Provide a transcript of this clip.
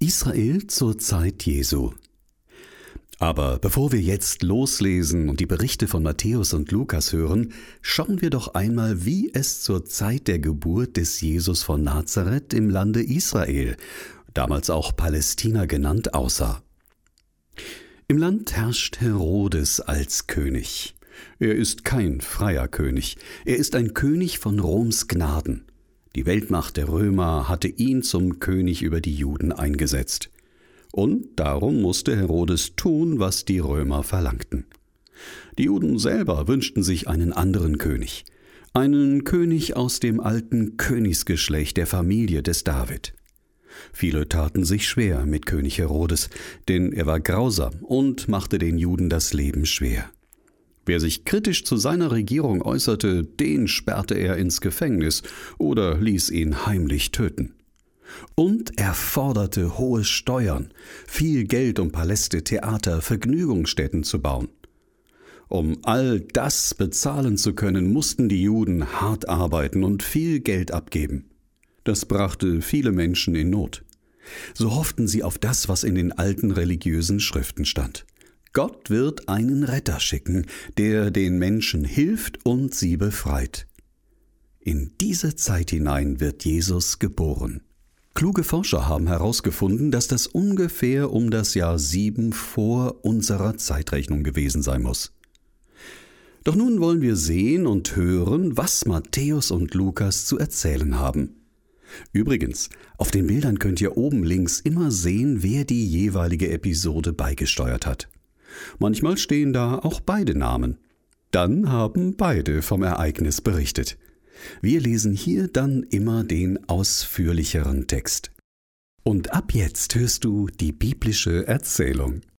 Israel zur Zeit Jesu. Aber bevor wir jetzt loslesen und die Berichte von Matthäus und Lukas hören, schauen wir doch einmal, wie es zur Zeit der Geburt des Jesus von Nazareth im Lande Israel, damals auch Palästina genannt, aussah. Im Land herrscht Herodes als König. Er ist kein freier König, er ist ein König von Roms Gnaden. Die Weltmacht der Römer hatte ihn zum König über die Juden eingesetzt. Und darum musste Herodes tun, was die Römer verlangten. Die Juden selber wünschten sich einen anderen König. Einen König aus dem alten Königsgeschlecht der Familie des David. Viele taten sich schwer mit König Herodes, denn er war grausam und machte den Juden das Leben schwer. Wer sich kritisch zu seiner Regierung äußerte, den sperrte er ins Gefängnis oder ließ ihn heimlich töten. Und er forderte hohe Steuern, viel Geld, um Paläste, Theater, Vergnügungsstätten zu bauen. Um all das bezahlen zu können, mussten die Juden hart arbeiten und viel Geld abgeben. Das brachte viele Menschen in Not. So hofften sie auf das, was in den alten religiösen Schriften stand. Gott wird einen Retter schicken, der den Menschen hilft und sie befreit. In diese Zeit hinein wird Jesus geboren. Kluge Forscher haben herausgefunden, dass das ungefähr um das Jahr 7 vor unserer Zeitrechnung gewesen sein muss. Doch nun wollen wir sehen und hören, was Matthäus und Lukas zu erzählen haben. Übrigens, auf den Bildern könnt ihr oben links immer sehen, wer die jeweilige Episode beigesteuert hat. Manchmal stehen da auch beide Namen. Dann haben beide vom Ereignis berichtet. Wir lesen hier dann immer den ausführlicheren Text. Und ab jetzt hörst du die biblische Erzählung.